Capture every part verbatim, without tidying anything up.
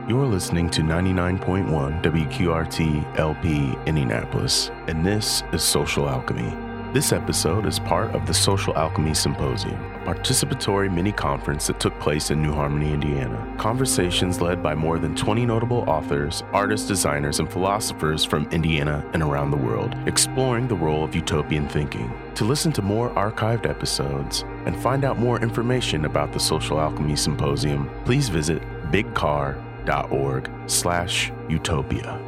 You're listening to ninety-nine point one W Q R T L P Indianapolis, and this is Social Alchemy. This episode is part of the Social Alchemy Symposium, a participatory mini-conference that took place in New Harmony, Indiana. Conversations led by more than twenty notable authors, artists, designers, and philosophers from Indiana and around the world, exploring the role of utopian thinking. To listen to more archived episodes and find out more information about the Social Alchemy Symposium, please visit bigcar dot org slash utopia.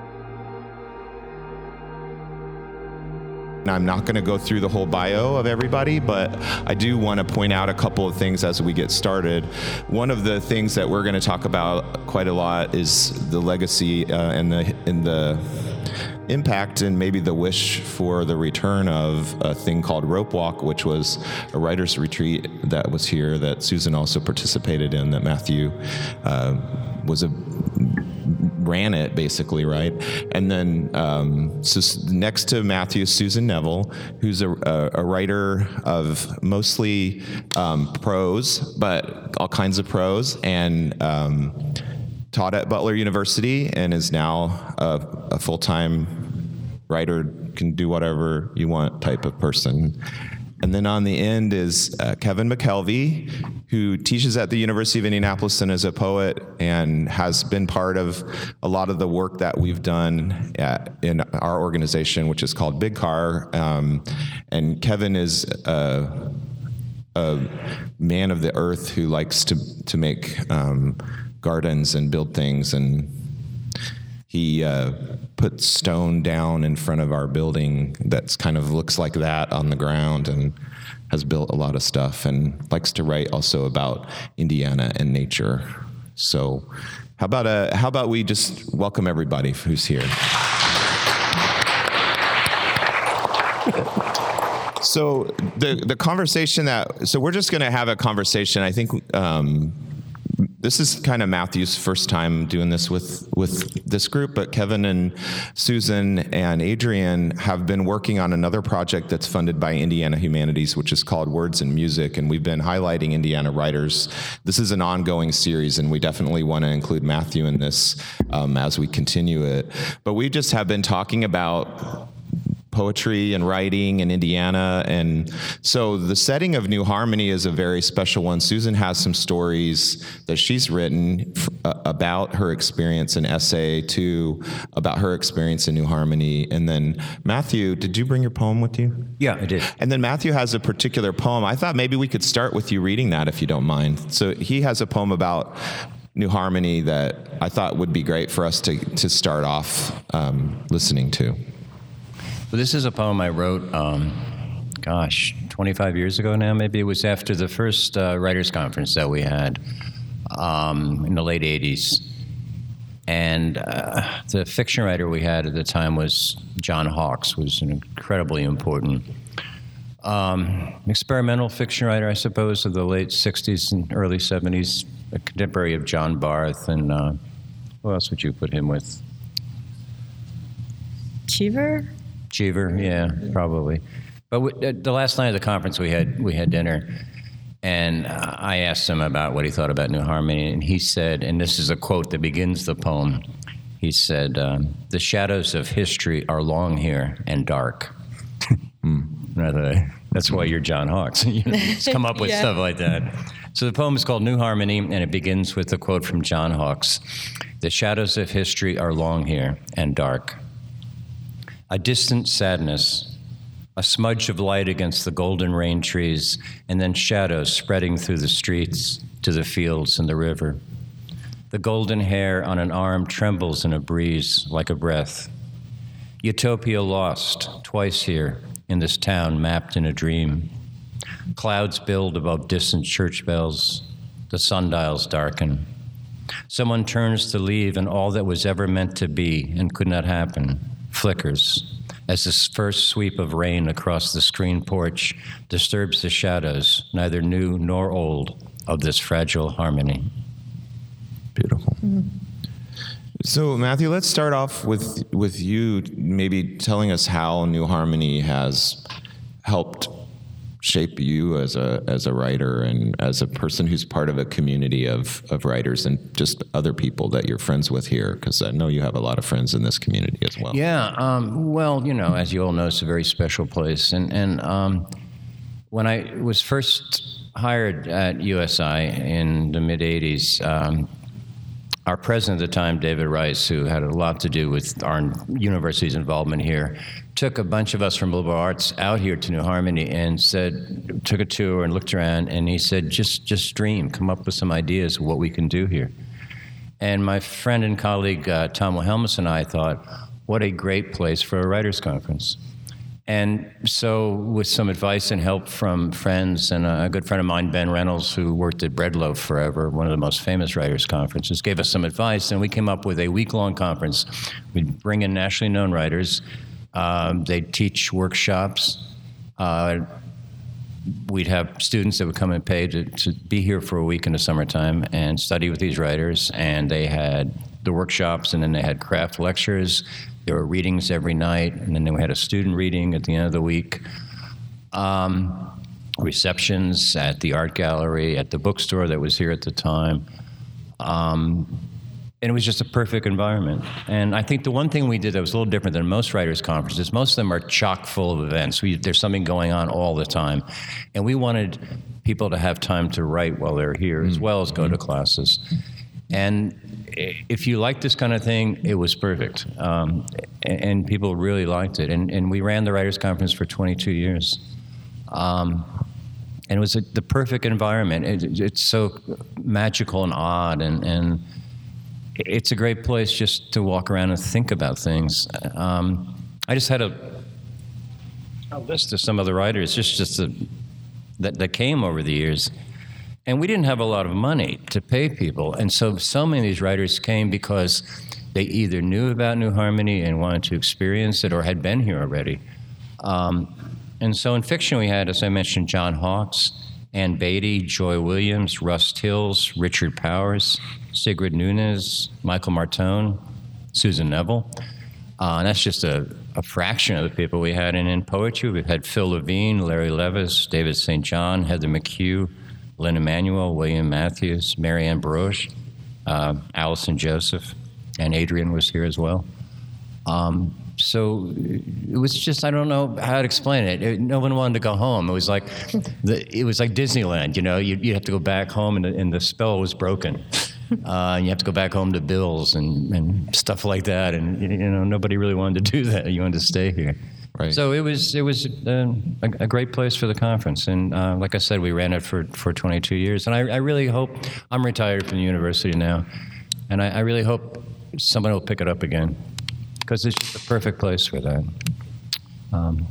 I'm not going to go through the whole bio of everybody, but I do want to point out a couple of things as we get started. One of the things that we're going to talk about quite a lot is the legacy uh, and the and the impact and maybe the wish for the return of a thing called Rope Walk, which was a writer's retreat that was here that Susan also participated in, that Matthew uh, was a ran it basically, right? And then um, so next to Matthew is Susan Neville, who's a, a, a writer of mostly um, prose, but all kinds of prose, and um, taught at Butler University and is now a, a full-time writer, can do whatever you want type of person. And then on the end is uh, Kevin McKelvey, who teaches at the University of Indianapolis and is a poet and has been part of a lot of the work that we've done at, in our organization, which is called Big Car. Um, and Kevin is a, a man of the earth who likes to, to make um, gardens and build things, and he uh, put stone down in front of our building that's kind of looks like that on the ground, and has built a lot of stuff and likes to write also about Indiana and nature. So how about uh, how about we just welcome everybody who's here. So the the conversation that, so we're just going to have a conversation. I think um, this is kind of Matthew's first time doing this with, with this group, but Kevin and Susan and Adrian have been working on another project that's funded by Indiana Humanities, which is called Words and Music, and we've been highlighting Indiana writers. This is an ongoing series, and we definitely want to include Matthew in this um, as we continue it. But we just have been talking about poetry and writing in Indiana. And so the setting of New Harmony is a very special one. Susan has some stories that she's written f- about her experience, an essay too, about her experience in New Harmony. And then Matthew, did you bring your poem with you? Yeah, I did. And then Matthew has a particular poem. I thought maybe we could start with you reading that if you don't mind. So he has a poem about New Harmony that I thought would be great for us to, to start off um, listening to. Well, this is a poem I wrote, um, gosh, twenty-five years ago now, maybe. It was after the first uh, writers' conference that we had um, in the late eighties. And uh, the fiction writer we had at the time was John Hawkes, who was an incredibly important um, experimental fiction writer, I suppose, of the late sixties and early seventies, a contemporary of John Barth. And uh, who else would you put him with? Cheever? Cheever, yeah, probably. But we, the last night of the conference, we had we had dinner, and uh, I asked him about what he thought about New Harmony, and he said, and this is a quote that begins the poem, he said, um, "The shadows of history are long here and dark." mm. That's why you're John Hawkes. You just come up with yeah. stuff like that. So the poem is called New Harmony, and it begins with a quote from John Hawkes. "The shadows of history are long here and dark. A distant sadness, a smudge of light against the golden rain trees, and then shadows spreading through the streets to the fields and the river. The golden hair on an arm trembles in a breeze like a breath. Utopia lost, twice here, in this town mapped in a dream. Clouds build above distant church bells. The sundials darken. Someone turns to leave, and all that was ever meant to be and could not happen flickers as the first sweep of rain across the screen porch disturbs the shadows, neither new nor old, of this fragile harmony." Beautiful. Mm-hmm. So, Matthew, let's start off with with you maybe telling us how New Harmony has helped shape you as a as a writer and as a person who's part of a community of, of writers and just other people that you're friends with here? Because I know you have a lot of friends in this community as well. Yeah, um, well, you know, as you all know, it's a very special place. And, and um, when I was first hired at U S I in the mid-eighties, um, our president at the time, David Rice, who had a lot to do with our university's involvement here, took a bunch of us from liberal arts out here to New Harmony and said, took a tour and looked around, and he said, just just dream, come up with some ideas of what we can do here. And my friend and colleague, uh, Tom Wilhelmus, and I thought, what a great place for a writers' conference. And so with some advice and help from friends and a good friend of mine, Ben Reynolds, who worked at Breadloaf forever, one of the most famous writers' conferences, gave us some advice, and we came up with a week-long conference. We'd bring in nationally known writers. Um, they'd teach workshops. Uh, we'd have students that would come and pay to, to be here for a week in the summertime and study with these writers. And they had the workshops, and then they had craft lectures. There were readings every night, and then we had a student reading at the end of the week. Um, receptions at the art gallery, at the bookstore that was here at the time. Um, And it was just a perfect environment. And I think the one thing we did that was a little different than most writers' conferences, most of them are chock full of events. We, there's something going on all the time. And we wanted people to have time to write while they're here, mm-hmm. as well as go to classes. And if you like this kind of thing, it was perfect. Um, and people really liked it. And, and we ran the writers' conference for twenty-two years. Um, and it was a, the perfect environment. It, it's so magical and odd, and, and it's a great place just to walk around and think about things. Um, I just had a, a list of some of the writers just, just a, that, that came over the years. And we didn't have a lot of money to pay people. And so, so many of these writers came because they either knew about New Harmony and wanted to experience it or had been here already. Um, and so in fiction we had, as I mentioned, John Hawkes, Ann Beatty, Joy Williams, Russ Tills, Richard Powers, Sigrid Nunez, Michael Martone, Susan Neville. Uh, and that's just a, a fraction of the people we had. And in poetry, we've had Phil Levine, Larry Levis, David Saint John, Heather McHugh, Lynn Emanuel, William Matthews, Marianne Baroche, uh, Allison Joseph, and Adrian was here as well. Um, so it was just, I don't know how to explain it. it. No one wanted to go home. It was like the, it was like Disneyland, you know. You you have to go back home, and the, and the spell was broken. Uh, and you have to go back home to bills and, and stuff like that. And you know, nobody really wanted to do that. You wanted to stay here. Right. So it was it was uh, a, a great place for the conference, and uh, like I said, we ran it for, for twenty-two years. And I, I really hope, I'm retired from the university now, and I, I really hope someone will pick it up again, because it's just a perfect place for that. Um,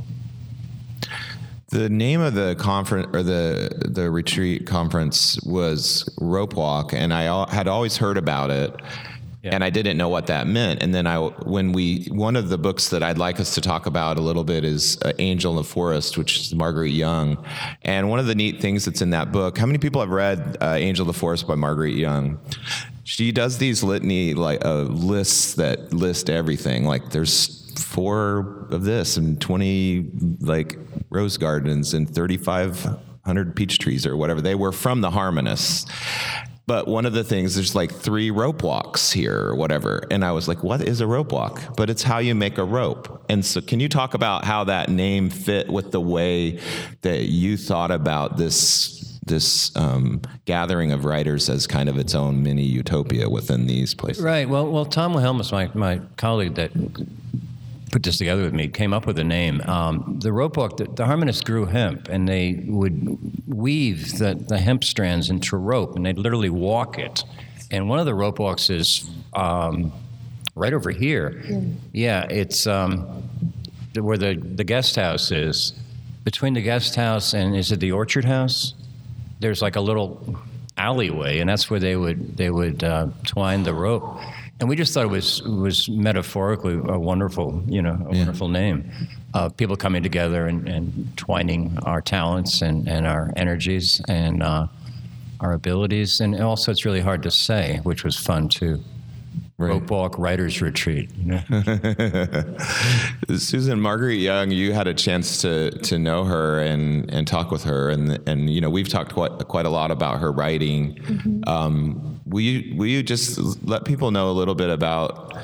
the name of the conference, or the the retreat conference, was Rope Walk, and I al- had always heard about it. Yeah. And I didn't know what that meant. And then I, when we, one of the books that I'd like us to talk about a little bit is uh, Angel in the Forest, which is Marguerite Young. And one of the neat things that's in that book, how many people have read uh, Angel in the Forest by Marguerite Young? She does these litany, like uh, lists that list everything. Like there's four of this and twenty like rose gardens and thirty-five hundred peach trees or whatever. They were from the Harmonists. But one of the things, there's like three rope walks here or whatever. And I was like, what is a rope walk? But it's how you make a rope. And so can you talk about how that name fit with the way that you thought about this this um, gathering of writers as kind of its own mini utopia within these places? Right. Well, well, Tom Wilhelmus, my, my colleague that put this together with me, came up with a name. Um, the rope walk, the, the harmonists grew hemp, and they would weave the, the hemp strands into rope, and they'd literally walk it. And one of the rope walks is um, right over here. Yeah, yeah it's um, where the, the guest house is. Between the guest house and, is it the Orchard House? There's like a little alleyway, and that's where they would they would uh, twine the rope. And we just thought it was was metaphorically a wonderful, you know, a yeah. wonderful name. Uh, people coming together and, and twining our talents and, and our energies and uh, our abilities. And also it's really hard to say, which was fun too. Right. Rope Walk Writers Retreat. You know? Susan, Marguerite Young, you had a chance to to know her and, and talk with her, and and you know we've talked quite quite a lot about her writing. Mm-hmm. Um, will you will you just let people know a little bit about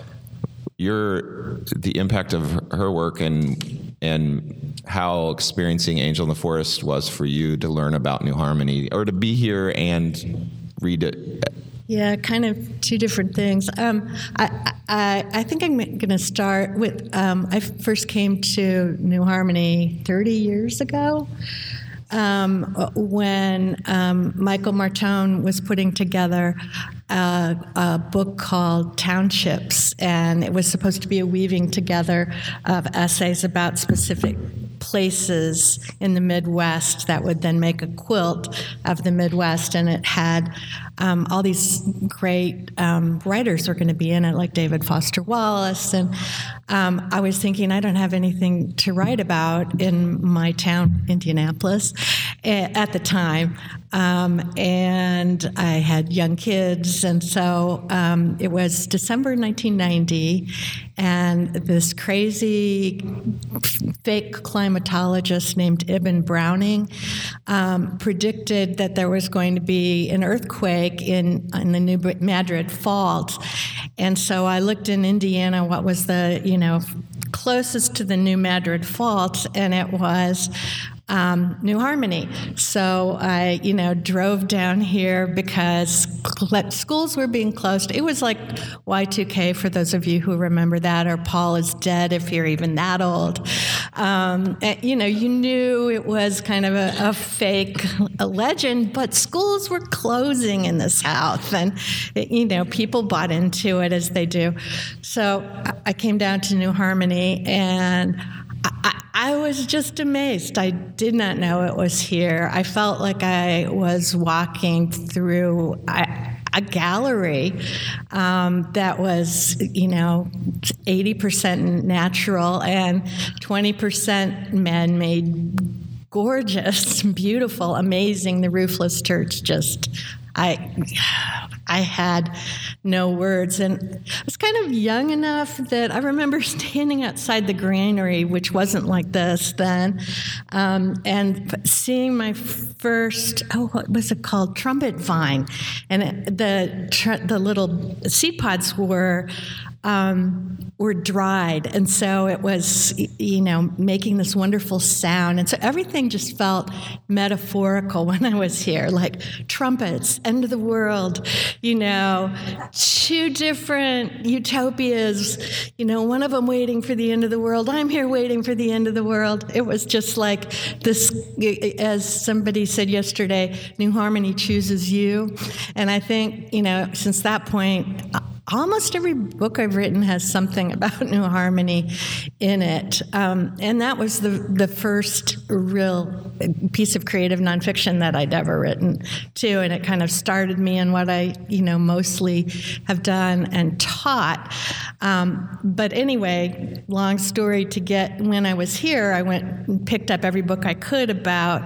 your the impact of her work and and how experiencing Angel in the Forest was for you to learn about New Harmony or to be here and read it? Yeah, kind of two different things. Um, I, I I think I'm going to start with, um, I first came to New Harmony thirty years ago um, when um, Michael Martone was putting together a, a book called Townships, and it was supposed to be a weaving together of essays about specific places in the Midwest that would then make a quilt of the Midwest, and it had um, all these great um, writers were going to be in it, like David Foster Wallace, and um, I was thinking I don't have anything to write about in my town, Indianapolis, at the time, um, and I had young kids, and so um, it was December nineteen ninety, and this crazy fake climatologist named Ibn Browning um, predicted that there was going to be an earthquake in, in the New Madrid Fault. And so I looked in Indiana what was the, you know, closest to the New Madrid Fault, and it was Um, New Harmony. So I, you know, drove down here because schools were being closed. It was like Y two K for those of you who remember that, or Paul is Dead if you're even that old. Um, and, you know, you knew it was kind of a, a fake a legend, but schools were closing in the South, and it, you know, people bought into it as they do. So I came down to New Harmony, and I, I was just amazed. I did not know it was here. I felt like I was walking through a, a gallery um, that was, you know, eighty percent natural and twenty percent man-made, gorgeous, beautiful, amazing. The roofless church just, I... I had no words, and I was kind of young enough that I remember standing outside the granary, which wasn't like this then, um, and seeing my first, oh, what was it called? Trumpet vine. And it, the tr- the little seed pods were um, were dried, and so it was, you know, making this wonderful sound, and so everything just felt metaphorical when I was here, like trumpets, end of the world, you know, two different utopias, you know, one of them waiting for the end of the world, I'm here waiting for the end of the world. It was just like this, as somebody said yesterday, New Harmony chooses you, and I think, you know, since that point, almost every book I've written has something about New Harmony in it. Um, and that was the the first real piece of creative nonfiction that I'd ever written, too. And it kind of started me in what I, you know, mostly have done and taught. Um, but anyway, long story to get, when I was here, I went and picked up every book I could about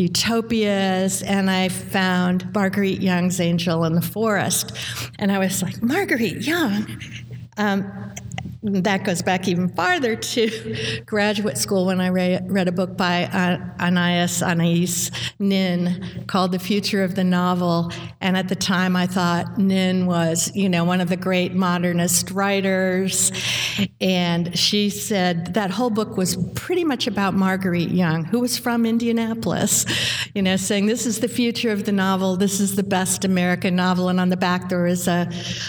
utopias, and I found Marguerite Young's Angel in the Forest. And I was like, Marguerite Young. Um, that goes back even farther to graduate school when I re- read a book by uh, Anais Anais Nin called The Future of the Novel. And at the time I thought Nin was, you know, one of the great modernist writers. And she said that whole book was pretty much about Marguerite Young, who was from Indianapolis, you know, saying this is the future of the novel, this is the best American novel. And on the back there was a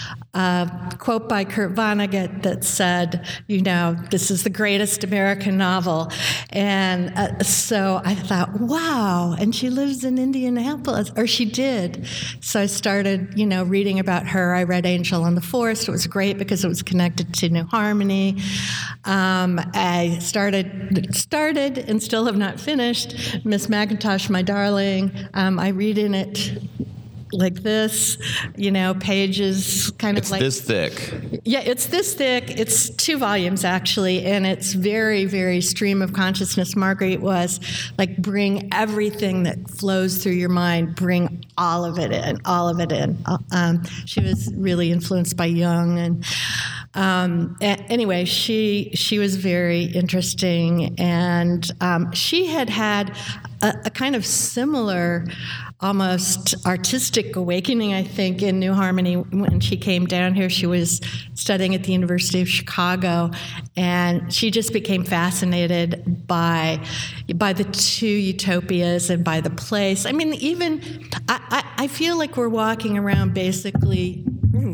A quote by Kurt Vonnegut that said, you know, this is the greatest American novel. And uh, so I thought, wow, and she lives in Indianapolis, or she did. So I started, you know, reading about her. I read Angel in the Forest. It was great because it was connected to New Harmony. Um, I started, started and still have not finished Miss Mackintosh, My Darling. Um, I read in it like this, you know, pages kind of It's like this thick. Yeah, it's this thick. It's two volumes actually, and it's very, very stream of consciousness. Marguerite was like, bring everything that flows through your mind, bring all of it in, all of it in. Um, she was really influenced by Jung, and um, a- anyway, she she was very interesting, and um, she had had a, a kind of similar, almost artistic awakening, I think, in New Harmony when she came down here. She was studying at the University of Chicago, and she just became fascinated by by the two utopias and by the place. I mean, even I, I, I feel like we're walking around basically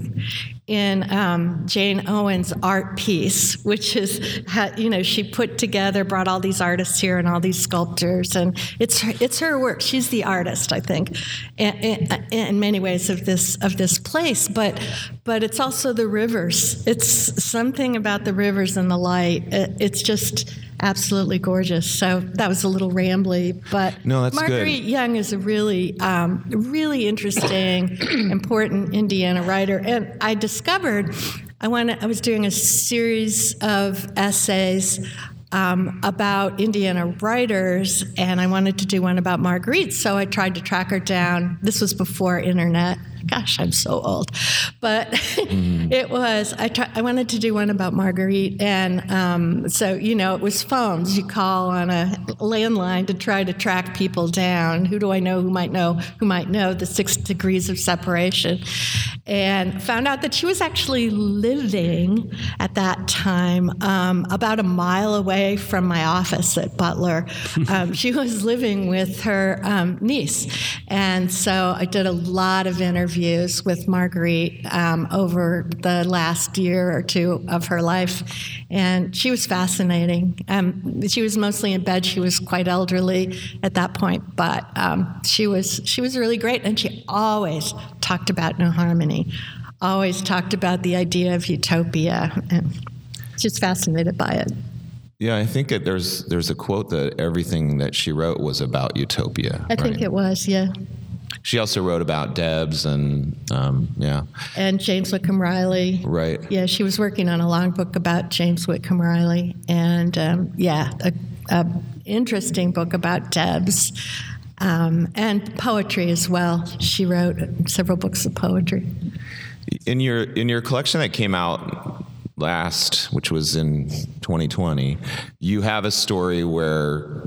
in um, Jane Owen's art piece, which is, you know, she put together, brought all these artists here and all these sculptors, and it's her, it's her work. She's the artist, I think, in, in, in many ways of this of this place. But but it's also the rivers. It's something about the rivers and the light. It, it's just absolutely gorgeous. So that was a little rambly, but No, that's Marguerite good. Young is a really, um, really interesting, important Indiana writer. And I discovered I wanted, I was doing a series of essays um, about Indiana writers, and I wanted to do one about Marguerite. So I tried to track her down. This was before internet. Gosh, I'm so old. But mm. it was, I, try, I wanted to do one about Marguerite. And um, so, you know, it was phones. You call on a landline to try to track people down. Who do I know who might know, who might know the six degrees of separation? And found out that she was actually living at that time um, about a mile away from my office at Butler. Um, she was living with her um, niece. And so I did a lot of interviews with Marguerite um, over the last year or two of her life, and she was fascinating. Um, she was mostly in bed. She was quite elderly at that point, but um, she was she was really great, and she always talked about New Harmony, always talked about the idea of utopia, and just fascinated by it. Yeah, I think it, there's there's a quote that everything that she wrote was about utopia. I think right? it was, yeah. She also wrote about Debs and, um, yeah. And James Whitcomb Riley. Right. Yeah, she was working on a long book about James Whitcomb Riley. And, um, yeah, a, a interesting book about Debs. Um, and poetry as well. She wrote several books of poetry. In your in your collection that came out last, which was in twenty twenty, you have a story where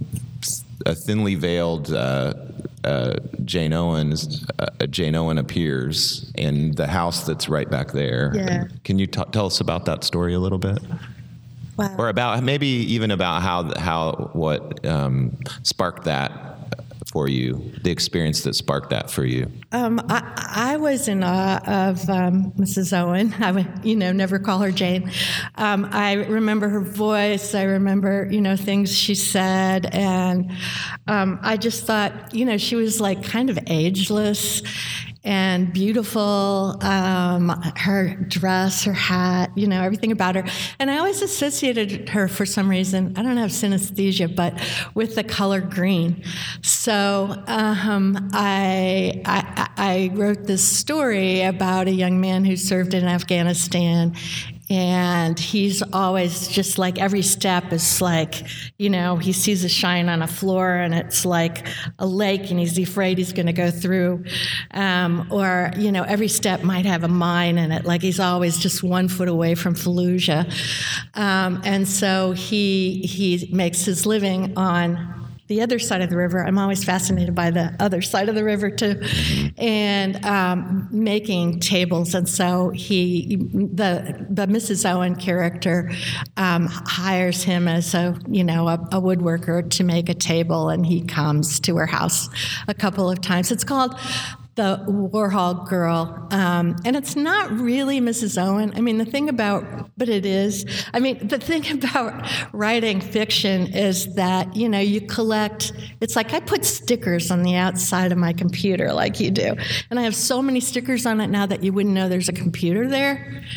a thinly veiled uh, uh, Jane Owens, uh, Jane Owen appears in the house that's right back there. Yeah. Can you t- tell us about that story a little bit? Wow. Or about maybe even about how how what um, sparked that for you, the experience that sparked that for you. Um, I, I was in awe of um, Missus Owen. I would, you know, never call her Jane. Um, I remember her voice. I remember, you know, things she said. And um, I just thought, you know, she was like kind of ageless and beautiful. Um, her dress, her hat, you know, everything about her. And I always associated her for some reason, I don't have synesthesia, but with the color green. So um, I, I, I wrote this story about a young man who served in Afghanistan. And he's always just like, every step is like, you know, he sees a shine on a floor and it's like a lake and he's afraid he's going to go through. Um, or, you know, every step might have a mine in it. Like he's always just one foot away from Fallujah. Um, and so he he makes his living on the other side of the river. I'm always fascinated by the other side of the river too, and um, making tables. And so he, the the Missus Owen character, um, hires him as a you know a, a woodworker to make a table, and he comes to her house a couple of times. It's called The Warhol Girl, um, and it's not really Missus Owen. I mean, the thing about, but it is. I mean, the thing about writing fiction is that, you know, you collect, it's like I put stickers on the outside of my computer like you do, and I have so many stickers on it now that you wouldn't know there's a computer there.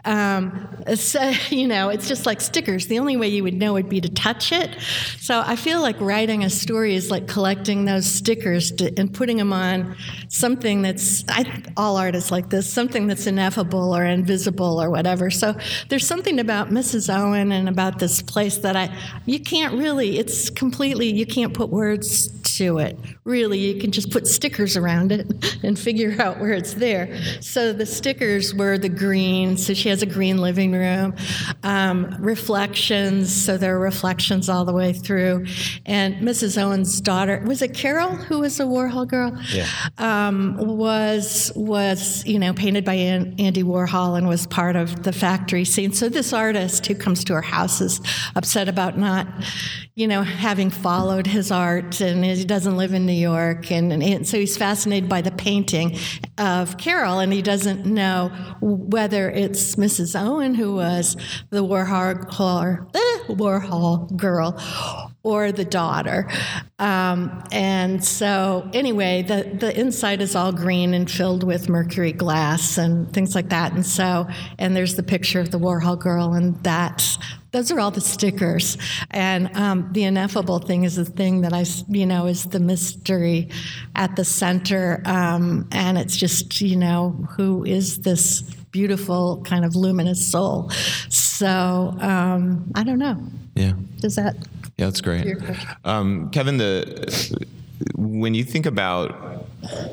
Um, so, you know, it's just like stickers. The only way you would know would be to touch it. So I feel like writing a story is like collecting those stickers to, and putting them on something that's, I, all artists like this, something that's ineffable or invisible or whatever. So there's something about Missus Owen and about this place that I, you can't really, it's completely, you can't put words to it. Really, you can just put stickers around it and figure out where it's there. So the stickers were the green, so she has a green living room. Um, reflections, so there are reflections all the way through. And Missus Owen's daughter, was it Carol who was a Warhol girl? Yeah. Um, was, was, you know, painted by An- Andy Warhol and was part of the factory scene. So this artist who comes to her house is upset about not, you know, having followed his art, and he doesn't live in New York, and, and so he's fascinated by the painting of Carol, and he doesn't know whether it's Missus Owen who was the Warhol, eh, Warhol girl or the daughter. Um, and so anyway, the, the inside is all green and filled with mercury glass and things like that. And so, and there's the picture of the Warhol girl, and that's, those are all the stickers. And um, the ineffable thing is the thing that I, you know, is the mystery at the center. Um, and it's just, you know, who is this beautiful kind of luminous soul? So um, I don't know. Yeah. Does that? Yeah, that's great. Um, Kevin, the when you think about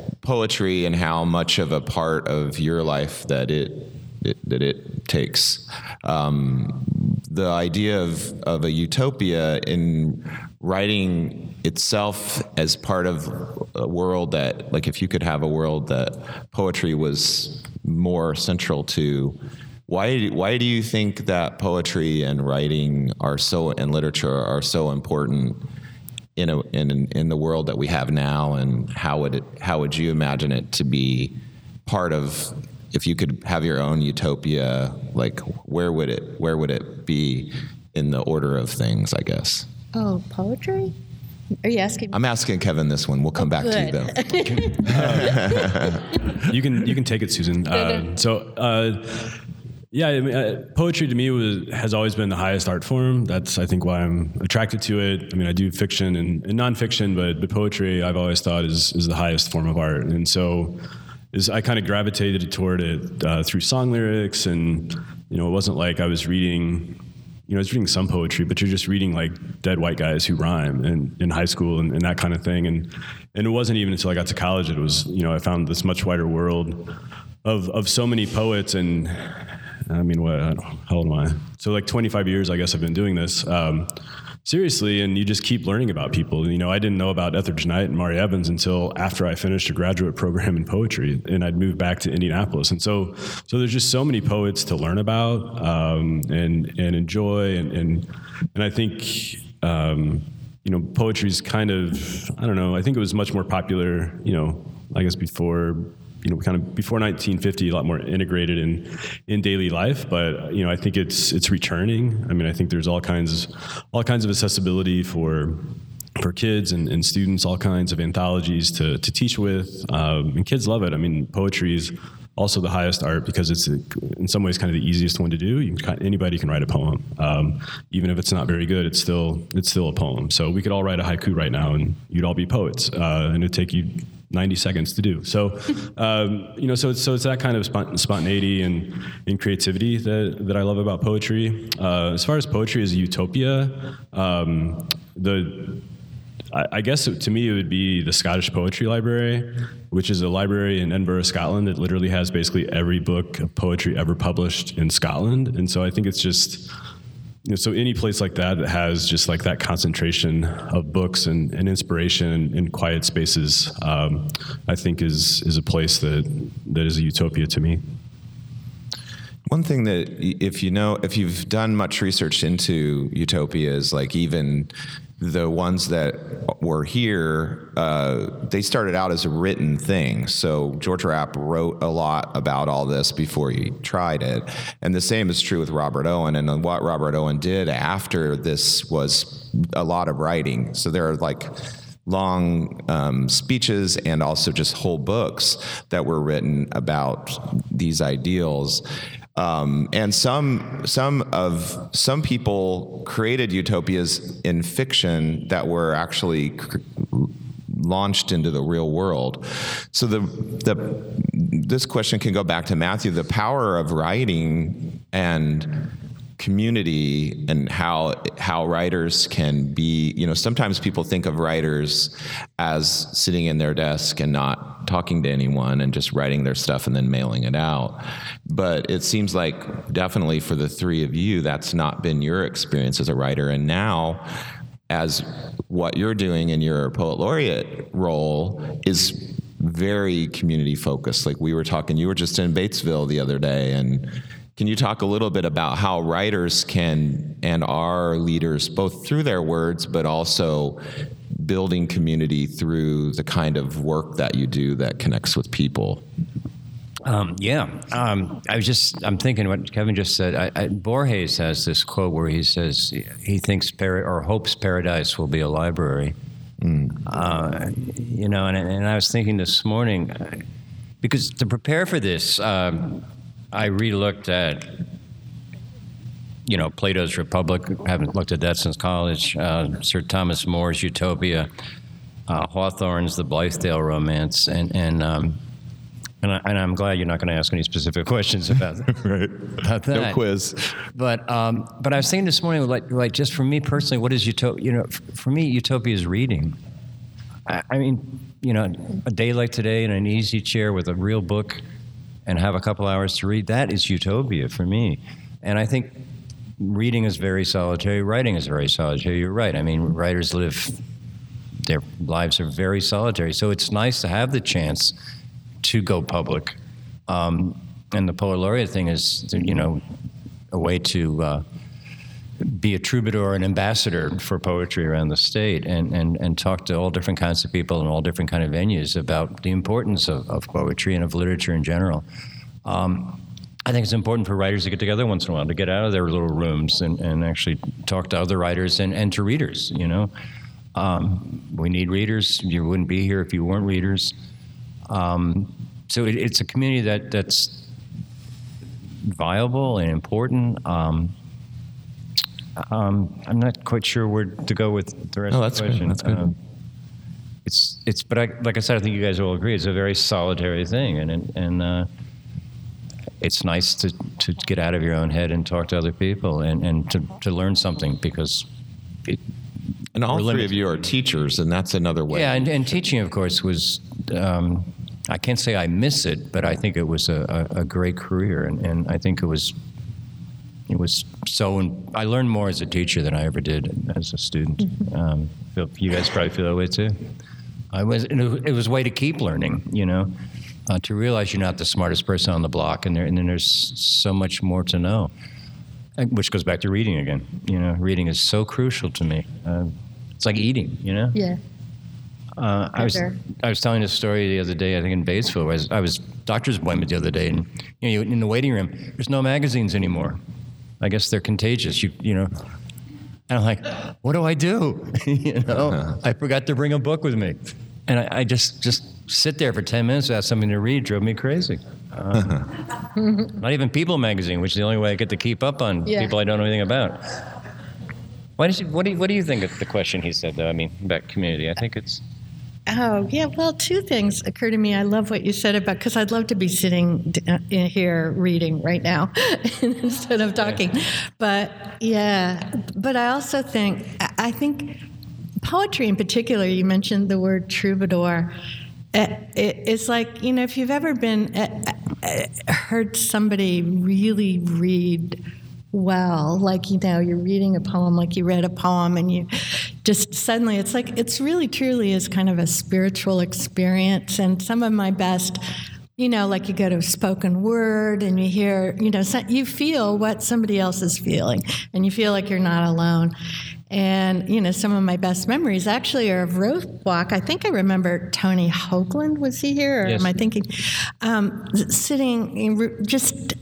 poetry and how much of a part of your life that it, it that it takes, um, the idea of, of a utopia in writing itself as part of a world that, like, if you could have a world that poetry was more central to, why why do you think that poetry and writing are so, and literature are so important in a in in the world that we have now, and how would it how would you imagine it to be part of, if you could have your own utopia, like where would it where would it be in the order of things, I guess? Oh, poetry? Are you asking me? I'm asking Kevin this one. We'll come Oh, back good. to you though. uh, you can you can take it, Susan. Uh, so uh, yeah, I mean, uh, poetry to me was has always been the highest art form. That's, I think, why I'm attracted to it. I mean, I do fiction and, and nonfiction, but but poetry I've always thought is is the highest form of art, and so. Is I kind of gravitated toward it uh, through song lyrics, and you know, it wasn't like I was reading, you know, I was reading some poetry, but you're just reading like dead white guys who rhyme in, in high school and, and that kind of thing, and and it wasn't even until I got to college it was, you know, I found this much wider world of of so many poets, and I mean, what, I don't know, how old am I? So like twenty-five years, I guess I've been doing this. Um, Seriously, and you just keep learning about people. You know, I didn't know about Etheridge Knight and Maury Evans until after I finished a graduate program in poetry, and I'd moved back to Indianapolis. And so, so there's just so many poets to learn about um, and and enjoy, and and and I think um, you know, poetry's kind of, I don't know. I think it was much more popular, you know, I guess before. You know, kind of before nineteen fifty, a lot more integrated in, in daily life. But you know, I think it's it's returning. I mean, I think there's all kinds all kinds of accessibility for for kids and, and students, all kinds of anthologies to to teach with, um, and kids love it. I mean, poetry is also the highest art because it's in some ways kind of the easiest one to do. You can, anybody can write a poem, um, even if it's not very good. It's still it's still a poem. So we could all write a haiku right now, and you'd all be poets, uh, and it'd take you ninety seconds to do. So, um, you know, so it's, so it's that kind of spont- spontaneity and, and creativity that, that I love about poetry. Uh, as far as poetry as a utopia, um, the, I, I guess to me it would be the Scottish Poetry Library, which is a library in Edinburgh, Scotland, that literally has basically every book of poetry ever published in Scotland. And so I think it's just, you know, so any place like that that has just like that concentration of books and, and inspiration and, and quiet spaces, um, I think is is a place that that is a utopia to me. One thing that, if you know, if you've done much research into utopias, like even the ones that were here, uh, they started out as a written thing. So George Rapp wrote a lot about all this before he tried it. And the same is true with Robert Owen. And what Robert Owen did after this was a lot of writing. So there are like long um, speeches and also just whole books that were written about these ideals. Um, and some some of some people created utopias in fiction that were actually cr- launched into the real world. So the the this question can go back to Matthew. The power of writing and community and how how writers can be, you know, sometimes people think of writers as sitting in their desk and not talking to anyone and just writing their stuff and then mailing it out. But it seems like definitely for the three of you, that's not been your experience as a writer. And now, as what you're doing in your poet laureate role is very community focused. Like we were talking, you were just in Batesville the other day, and can you talk a little bit about how writers can and are leaders, both through their words, but also building community through the kind of work that you do that connects with people? Um, yeah, um, I was just, I'm thinking what Kevin just said. I, I, Borges has this quote where he says he thinks para, or hopes paradise will be a library. Mm. Uh, you know, and, and I was thinking this morning, because to prepare for this, um, I re-looked at, you know, Plato's Republic. Haven't looked at that since college. Uh, Sir Thomas More's Utopia, uh, Hawthorne's The Blithedale Romance, and and um, and, I, and I'm glad you're not going to ask any specific questions about, right. about that. No quiz. But um, but I was thinking this morning, like like just for me personally, what is utopia? You know, f- for me, utopia is reading. I, I mean, you know, a day like today in an easy chair with a real book, and have a couple hours to read, that is utopia for me. And I think reading is very solitary, writing is very solitary. You're right. I mean, writers live, their lives are very solitary. So it's nice to have the chance to go public. Um, and the poet laureate thing is, you know, a way to uh, be a troubadour, an ambassador for poetry around the state, and, and, and talk to all different kinds of people in all different kind of venues about the importance of, of poetry and of literature in general. Um, I think it's important for writers to get together once in a while, to get out of their little rooms and, and actually talk to other writers and, and to readers, you know. Um, we need readers. You wouldn't be here if you weren't readers. Um, so it, it's a community that, that's viable and important. Um, Um, I'm not quite sure where to go with the rest oh, of the question. Good. That's good. Um, it's it's, but I, like I said, I think you guys will agree. It's a very solitary thing, and and, and uh, it's nice to, to get out of your own head and talk to other people, and, and to, to learn something, because it. And all three of you are teachers, and that's another way. Yeah, and, and teaching, of course, was. Um, I can't say I miss it, but I think it was a, a, a great career, and, and I think it was. It was so. I learned more as a teacher than I ever did as a student. Um, you guys probably feel that way too. I was. It was a way to keep learning. You know, uh, to realize you're not the smartest person on the block, and there, and then there's so much more to know. Which goes back to reading again. You know, reading is so crucial to me. Uh, it's like eating. You know. Yeah. Uh, I was I was telling a story the other day, I think in Batesville. I was, I was doctor's appointment the other day, and you know, in the waiting room, there's no magazines anymore. I guess they're contagious. You you know, and I'm like, what do I do? you know, uh-huh. I forgot to bring a book with me, and I, I just just sit there for ten minutes without something to read. Drove me crazy. Uh, uh-huh. Not even People magazine, which is the only way I get to keep up on yeah. people I don't know anything about. Why did you, what do you, what do you think of the question he said though? I mean, about community. I think it's. Oh, yeah. Well, two things occur to me. I love what you said about, because I'd love to be sitting in here reading right now instead of talking. Yeah. But, yeah. But I also think, I think poetry in particular, you mentioned the word troubadour. It's like, you know, if you've ever been, heard somebody really read well, like, you know, you're reading a poem, like you read a poem, and you just suddenly, it's like, it's really truly is kind of a spiritual experience. And some of my best, you know, like you go to a spoken word and you hear, you know, you feel what somebody else is feeling, and you feel like you're not alone. And, you know, some of my best memories actually are of Rothblock. I think I remember Tony Hoagland. Was he here? Or yes. Am I thinking? Um, sitting, just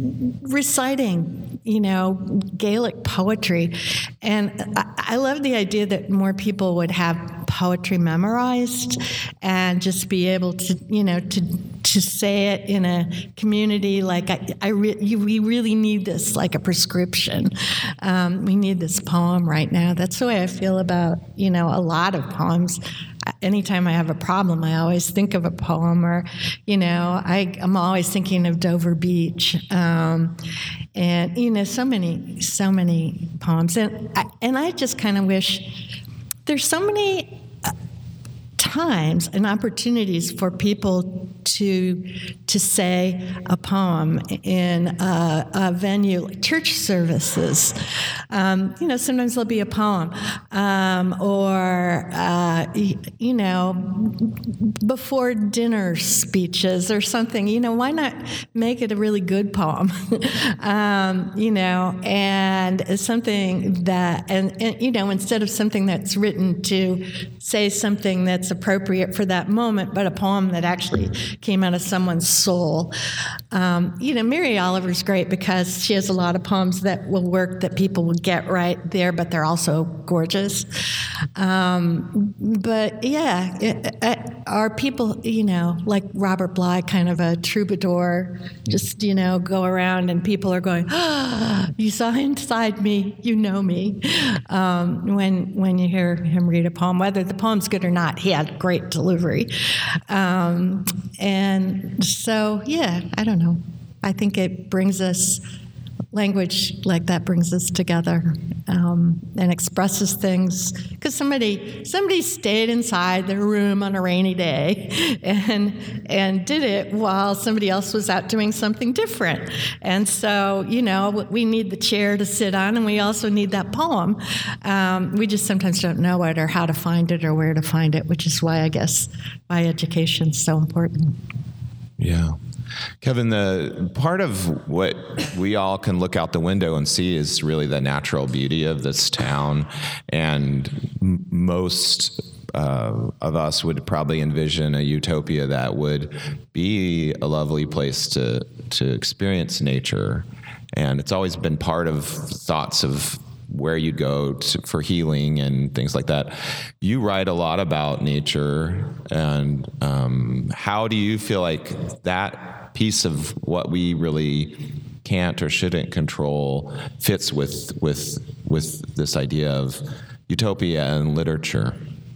reciting, you know, Gaelic poetry. And I, I love the idea that more people would have poetry memorized and just be able to, you know, to to say it in a community like I, I re, you, we really need this, like a prescription. Um, we need this poem right now. That's the way I feel about, you know, a lot of poems. Anytime I have a problem, I always think of a poem, or, you know, I, I'm always thinking of Dover Beach, um, and you know, so many, so many poems, and I, and I just kind of wish there's so many times and opportunities for people to to say a poem in a, a venue, like church services. Um, you know, sometimes there'll be a poem, um, or uh, y- you know, before dinner speeches or something. You know, why not make it a really good poem? um, you know, and something that, and, and you know, instead of something that's written to say something that's appropriate for that moment, but a poem that actually came out of someone's soul. Um, you know, Mary Oliver's great because she has a lot of poems that will work, that people will get right there, but they're also gorgeous. Um, but yeah, it, it, are people, you know, like Robert Bly, kind of a troubadour, just, you know, go around and people are going, ah, you saw inside me, you know me. Um, when, when you hear him read a poem, whether the poem's good or not, he had great delivery. Um, and so, yeah, I don't know. I think it brings us, language like that brings us together, um, and expresses things. Because somebody somebody stayed inside their room on a rainy day and and did it while somebody else was out doing something different. And so, you know, we need the chair to sit on, and we also need that poem. Um, we just sometimes don't know it, or how to find it, or where to find it, which is why I guess why education is so important. Yeah. Kevin, the part of what we all can look out the window and see is really the natural beauty of this town. And m- most uh, of us would probably envision a utopia that would be a lovely place to, to experience nature. And it's always been part of thoughts of where you'd go to, for healing and things like that. You write a lot about nature, and um, how do you feel like that piece of what we really can't or shouldn't control fits with with with this idea of utopia and literature?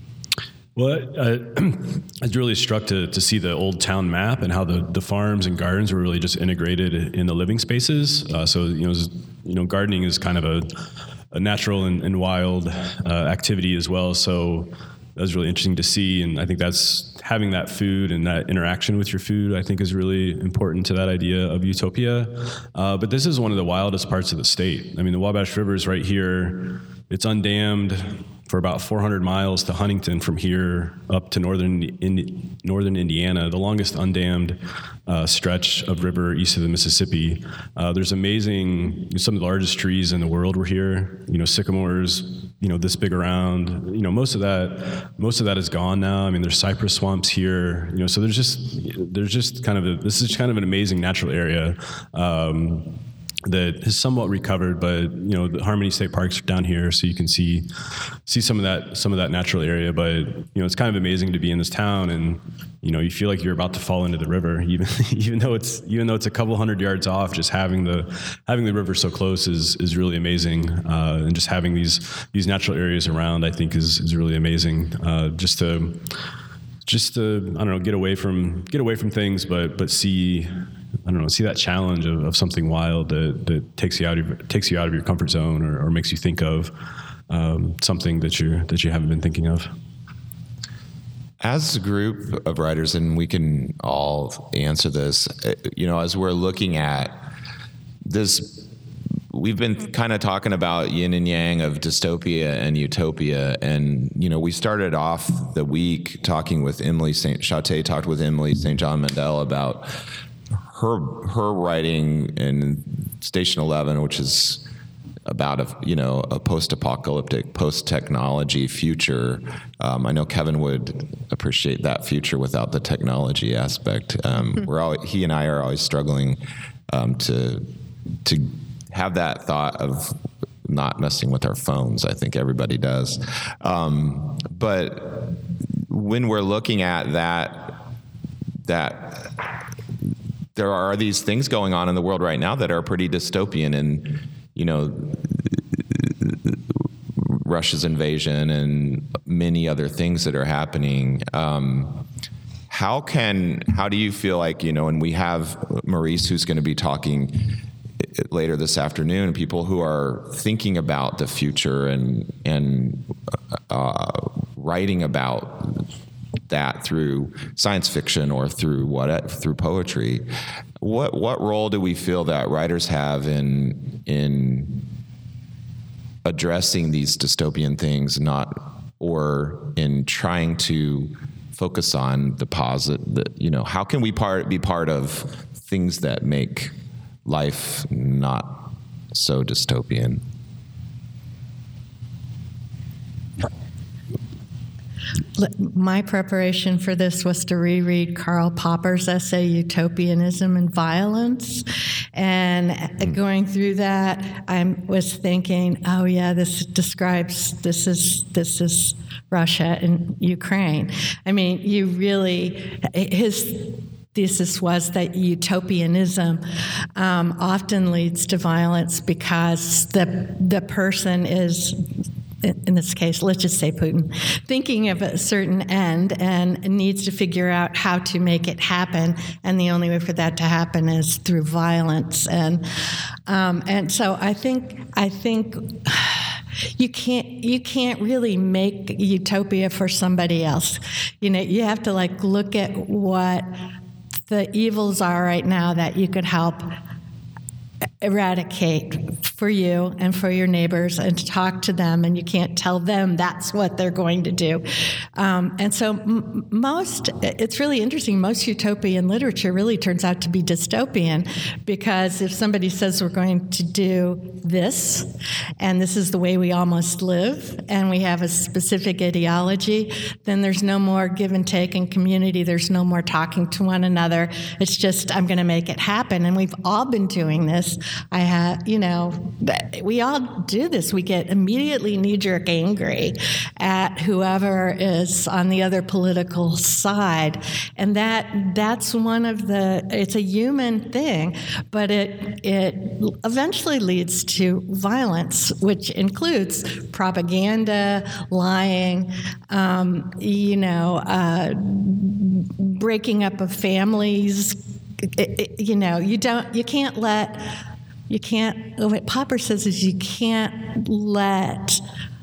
Well, uh, I was really struck to to see the old town map and how the, the farms and gardens were really just integrated in the living spaces. Uh, so you know, was, you know, gardening is kind of a a natural and, and wild uh, activity as well. So that was really interesting to see, and I think that's having that food and that interaction with your food, I think, is really important to that idea of utopia. Uh, but this is one of the wildest parts of the state. I mean, the Wabash River is right here. It's undammed for about four hundred miles to Huntington from here up to northern in, northern Indiana, the longest undammed uh, stretch of river east of the Mississippi. Uh, there's amazing, some of the largest trees in the world were here. You know, sycamores, you know, this big around. You know, most of that, most of that is gone now. I mean, there's cypress swamps here. You know, so there's just, there's just kind of a, this is kind of an amazing natural area. Um, that has somewhat recovered, but you know, the Harmony State Park's down here, so you can see see some of that some of that natural area. But you know, it's kind of amazing to be in this town, and you know, you feel like you're about to fall into the river, even even though it's even though it's a couple hundred yards off. Just having the having the river so close is is really amazing, uh, and just having these these natural areas around, I think, is is really amazing. Uh, just to just to I don't know, get away from get away from things, but but see. I don't know, see that challenge of, of something wild that, that takes you out of takes you out of your comfort zone, or, or makes you think of um, something that you that you haven't been thinking of. As a group of writers, and we can all answer this, you know, as we're looking at this, we've been kind of talking about yin and yang of dystopia and utopia. And, you know, we started off the week talking with Emily Saint Chate, talked with Emily Saint John Mandel about her her writing in Station Eleven, which is about a you know a post-apocalyptic, post-technology future. Um, I know Kevin would appreciate that future without the technology aspect. Um, we're all he and I are always struggling um, to to have that thought of not messing with our phones. I think everybody does, um, but when we're looking at that that there are these things going on in the world right now that are pretty dystopian, and, you know, Russia's invasion and many other things that are happening. Um, how can, how do you feel like, you know, and we have Maurice who's going to be talking later this afternoon, people who are thinking about the future and, and uh, writing about that through science fiction or through what through poetry. What what role do we feel that writers have in in addressing these dystopian things, not or in trying to focus on the positive? The, you know, how can we part be part of things that make life not so dystopian? My preparation for this was to reread Karl Popper's essay, Utopianism and Violence. And going through that, I was thinking, oh yeah, this describes, this is, this is Russia and Ukraine. I mean, you really, his thesis was that utopianism um, often leads to violence because the the person is, in this case, let's just say Putin, thinking of a certain end and needs to figure out how to make it happen, and the only way for that to happen is through violence. And um, and so I think I think you can't you can't really make utopia for somebody else. You know, you have to like look at what the evils are right now that you could help eradicate for you and for your neighbors, and to talk to them, and you can't tell them that's what they're going to do. Um, and so m- most, it's really interesting, most utopian literature really turns out to be dystopian, because if somebody says we're going to do this, and this is the way we almost live, and we have a specific ideology, then there's no more give and take in community, there's no more talking to one another, it's just, I'm going to make it happen. And we've all been doing this. I have, you know, we all do this. We get immediately knee-jerk angry at whoever is on the other political side, and that that's one of the. It's a human thing, but it it eventually leads to violence, which includes propaganda, lying, um, you know, uh, breaking up of families. It, it, you know, you don't, you can't let, you can't, what Popper says is you can't let,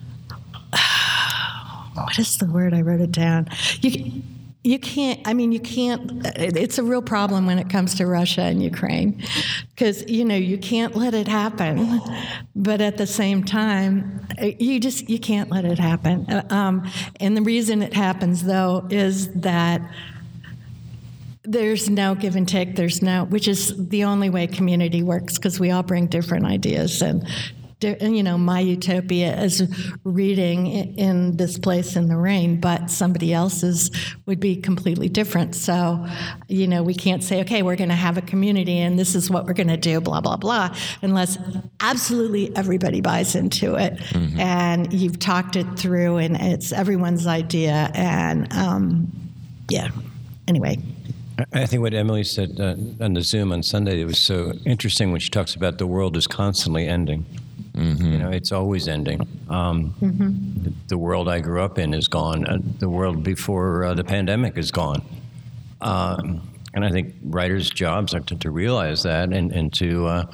what is the word? I wrote it down. You, you can't, I mean, you can't, it's a real problem when it comes to Russia and Ukraine, because, you know, you can't let it happen, but at the same time, you just, you can't let it happen. Um, and the reason it happens, though, is that there's no give and take, there's no, which is the only way community works, because we all bring different ideas. And, you know, my utopia is reading in this place in the rain, but somebody else's would be completely different. So, you know, we can't say, okay, we're going to have a community and this is what we're going to do, blah, blah, blah, unless absolutely everybody buys into it. Mm-hmm. And you've talked it through and it's everyone's idea. And, um, yeah, anyway. I think what Emily said uh, on the Zoom on Sunday, it was so interesting when she talks about the world is constantly ending. Mm-hmm. You know, it's always ending. Um, mm-hmm. the, the world I grew up in is gone. Uh, the world before uh, the pandemic is gone. Um, and I think writers' jobs are to, to realize that and, and to uh,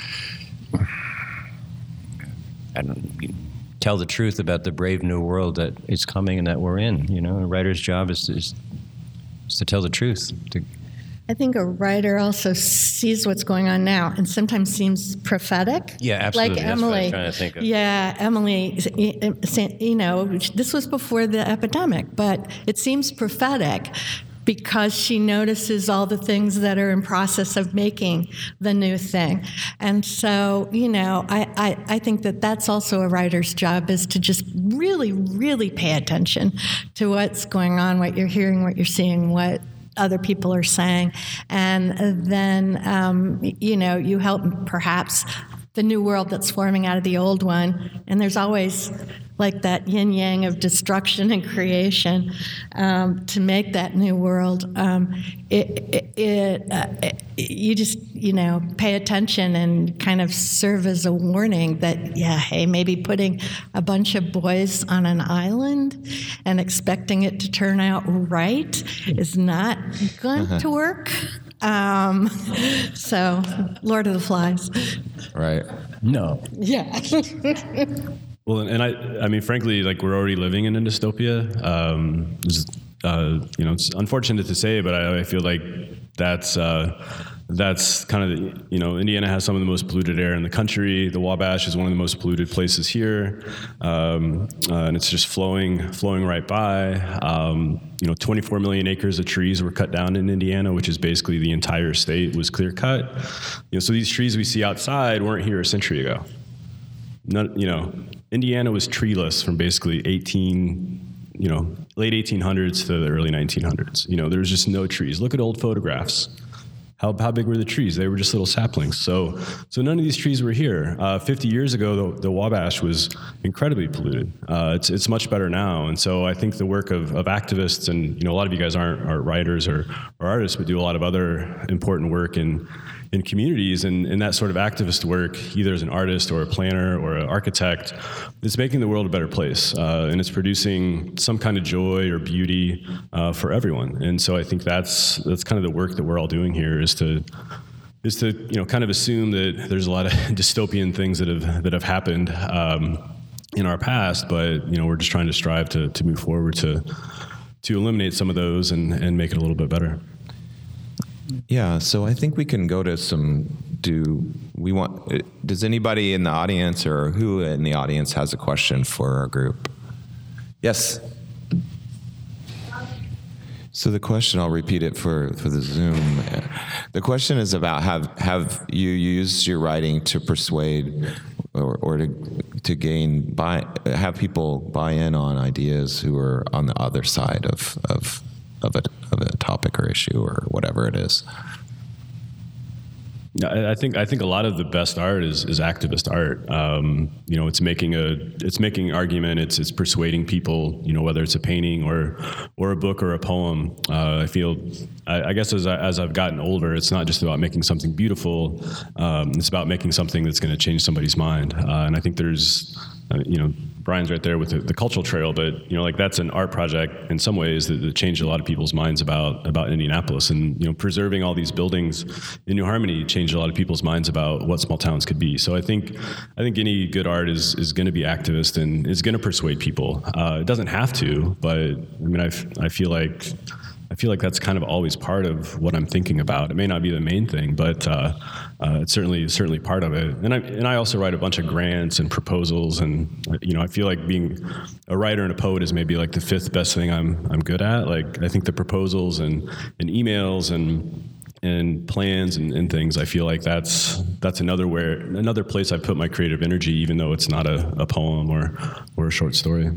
I don't, tell the truth about the brave new world that is coming and that we're in. You know, a writer's job is, is is to tell the truth. To I think a writer also sees what's going on now and sometimes seems prophetic. Yeah, absolutely. Like That's Emily. what I was trying to think of. Yeah, Emily, you know, this was before the epidemic, but it seems prophetic because she notices all the things that are in process of making the new thing. And so, you know, I, I, I think that that's also a writer's job, is to just really, really pay attention to what's going on, what you're hearing, what you're seeing, what other people are saying. And then, um, you know, you help perhaps the new world that's forming out of the old one. And there's always like that yin yang of destruction and creation um, to make that new world. Um, it, it, it, uh, it, you just, you know, pay attention and kind of serve as a warning that, yeah, hey, maybe putting a bunch of boys on an island and expecting it to turn out right is not going uh-huh. to work. Um, so, Lord of the Flies. Right. No. Yeah. Well, and I, I mean, frankly, like we're already living in a dystopia. Um, uh, you know, it's unfortunate to say, but I, I feel like that's uh, that's kind of the, you know, Indiana has some of the most polluted air in the country. The Wabash is one of the most polluted places here, um, uh, and it's just flowing flowing right by. Um, you know, twenty-four million acres of trees were cut down in Indiana, which is basically the entire state was clear cut. You know, so these trees we see outside weren't here a century ago. None, you know, Indiana was treeless from basically eighteen, you know, late eighteen hundreds to the early nineteen hundreds. You know, there was just no trees. Look at old photographs. How how big were the trees? They were just little saplings. So so none of these trees were here. Uh, Fifty years ago, the, the Wabash was incredibly polluted. Uh, it's it's much better now. And so I think the work of, of activists, and you know, a lot of you guys aren't, aren't writers or, or artists, but do a lot of other important work in in communities, and, and that sort of activist work, either as an artist or a planner or an architect, it's making the world a better place, uh, and it's producing some kind of joy or beauty uh, for everyone. And so I think that's that's kind of the work that we're all doing here, is to is to you know kind of assume that there's a lot of dystopian things that have that have happened um, in our past, but you know we're just trying to strive to to move forward to to eliminate some of those and and make it a little bit better. Yeah, so I think we can go to some, do we want, does anybody in the audience or who in the audience has a question for our group? Yes. So the question, I'll repeat it for, for the Zoom. The question is about have have you used your writing to persuade or, or to to gain, buy, have people buy in on ideas who are on the other side of of of a of a topic or issue or whatever it is? I think I think a lot of the best art is is activist art. Um, you know, it's making a it's making argument. It's it's persuading people. You know, whether it's a painting or or a book or a poem. Uh, I feel I, I guess as I, as I've gotten older, it's not just about making something beautiful. Um, it's about making something that's going to change somebody's mind. Uh, and I think there's uh, you know. Brian's right there with the, the cultural trail, but you know, like that's an art project in some ways that, that changed a lot of people's minds about about Indianapolis, and you know, preserving all these buildings in New Harmony changed a lot of people's minds about what small towns could be. So I think I think any good art is is going to be activist and is going to persuade people. Uh, it doesn't have to, but I mean, I I feel like. I feel like that's kind of always part of what I'm thinking about. It may not be the main thing, but uh, uh, it's certainly certainly part of it. And I and I also write a bunch of grants and proposals, and you know I feel like being a writer and a poet is maybe like the fifth best thing I'm I'm good at. Like I think the proposals and, and emails and and plans and, and things, I feel like that's that's another where another place I put my creative energy, even though it's not a, a poem or or a short story.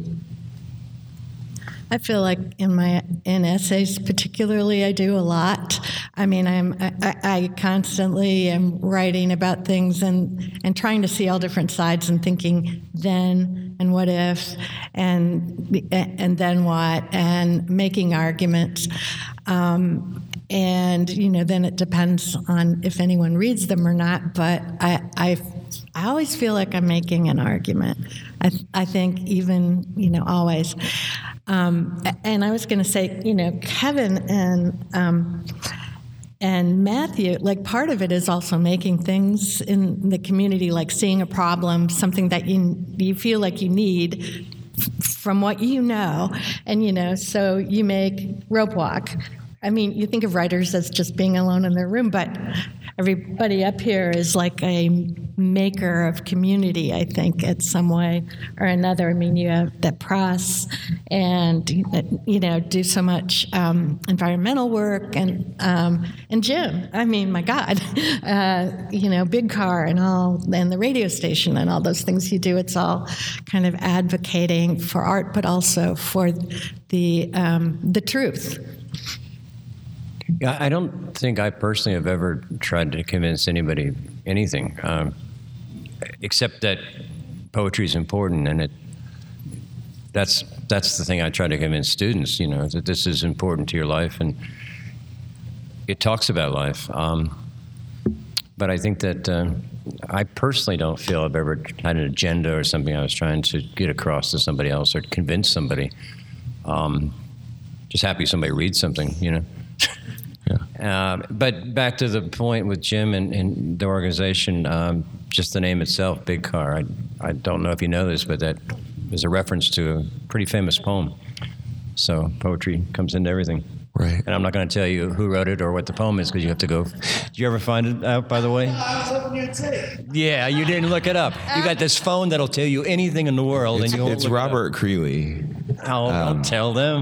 I feel like in my in essays particularly, I do a lot. I mean, I'm I, I constantly am writing about things and and trying to see all different sides and thinking then and what if and and then what and making arguments. Um, and you know, then it depends on if anyone reads them or not. But I I I always feel like I'm making an argument. I I think even you know always. Um, and I was going to say, you know, Kevin and um, and Matthew, like part of it is also making things in the community, like seeing a problem, something that you you feel like you need from what you know, and you know, so you make Rope Walk. I mean, you think of writers as just being alone in their room, but everybody up here is like a maker of community, I think, in some way or another. I mean, you have the press and, you know, do so much um, environmental work and um, and Jim, I mean, my God, uh, you know, Big Car and all, and the radio station and all those things you do. It's all kind of advocating for art, but also for the um, the truth. Yeah, I don't think I personally have ever tried to convince anybody anything. Um, accept that poetry is important, and it that's that's the thing I try to convince students, you know, that this is important to your life, and it talks about life. Um, but I think that uh, I personally don't feel I've ever had an agenda or something I was trying to get across to somebody else or convince somebody. Um, just happy somebody reads something, you know. Yeah. Uh, but back to the point with Jim and, and the organization, um, just the name itself, Big Car. I, I don't know if you know this, but that is a reference to a pretty famous poem. So poetry comes into everything. Right. And I'm not going to tell you who wrote it or what the poem is because you have to go. Did you ever find it out, by the way? I was hoping you'd say. Yeah, you didn't look it up. You got this phone that'll tell you anything in the world, It's, and you won't it's look Robert it Creeley. up. I'll, um, I'll tell them.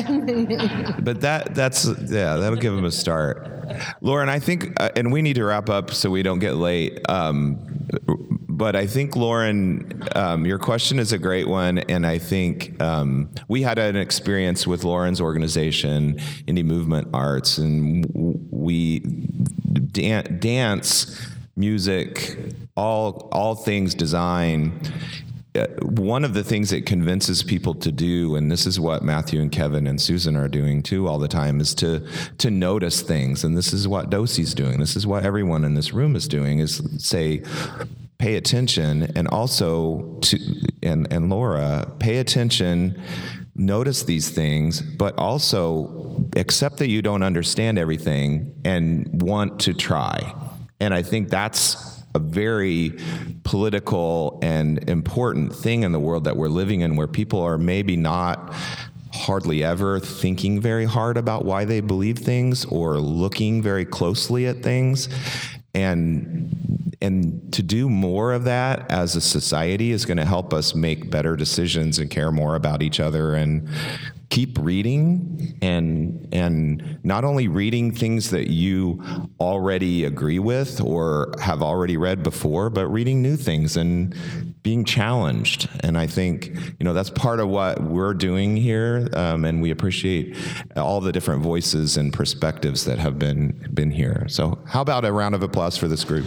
But that that's yeah, that'll give him a start. Lauren, I think, uh, and we need to wrap up so we don't get late. Um, but I think, Lauren, um, your question is a great one, and I think um, we had an experience with Lauren's organization, Indie Movement Arts, and we dan- dance, music, all all things design. One of the things it convinces people to do, and this is what Matthew and Kevin and Susan are doing too all the time, is to to notice things. And this is what Dosie's doing. This is what everyone in this room is doing, is say, pay attention, and also to, and, and Laura, pay attention, notice these things, but also accept that you don't understand everything and want to try. And I think that's a very political and important thing in the world that we're living in, where people are maybe not hardly ever thinking very hard about why they believe things or looking very closely at things. And and to do more of that as a society is going to help us make better decisions and care more about each other, and keep reading, and and not only reading things that you already agree with or have already read before, but reading new things and being challenged. And I think, you know, that's part of what we're doing here, um, and we appreciate all the different voices and perspectives that have been been here. So how about a round of applause for this group?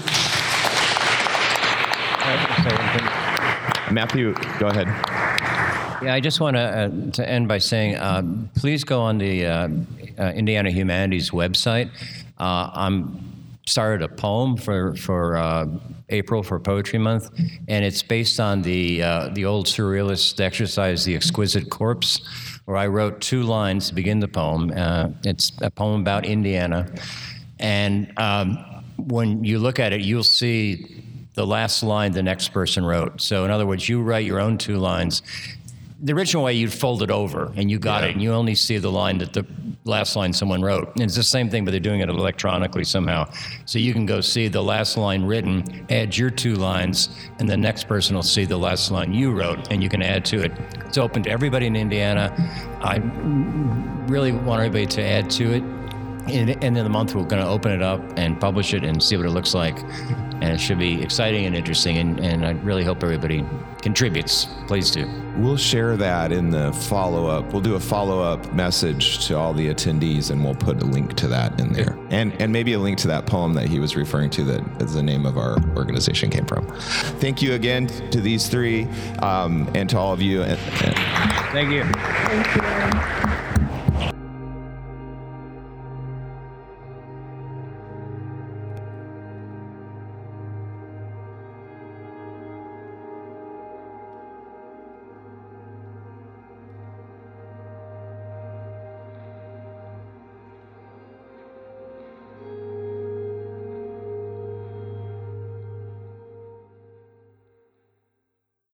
Matthew, go ahead. Yeah, I just want to uh, to end by saying, uh, please go on the uh, uh, Indiana Humanities website. Uh, I'm started a poem for for uh, April for Poetry Month, and it's based on the uh, the old surrealist exercise, The Exquisite Corpse, where I wrote two lines to begin the poem. Uh, it's a poem about Indiana, and um, when you look at it, you'll see the last line the next person wrote. So in other words, you write your own two lines. The original way, you'd fold it over, and you got yeah. it, and you only see the line that the last line someone wrote. And it's the same thing, but they're doing it electronically somehow. So you can go see the last line written, add your two lines, and the next person will see the last line you wrote, and you can add to it. It's open to everybody in Indiana. I really want everybody to add to it. And in the month, we're going to open it up and publish it and see what it looks like. And it should be exciting and interesting, and, and I really hope everybody contributes. Please do. We'll share that in the follow-up. We'll do a follow-up message to all the attendees, and we'll put a link to that in there. And and maybe a link to that poem that he was referring to, that is the name of our organization came from. Thank you again to these three, um, and to all of you. Thank you. Thank you.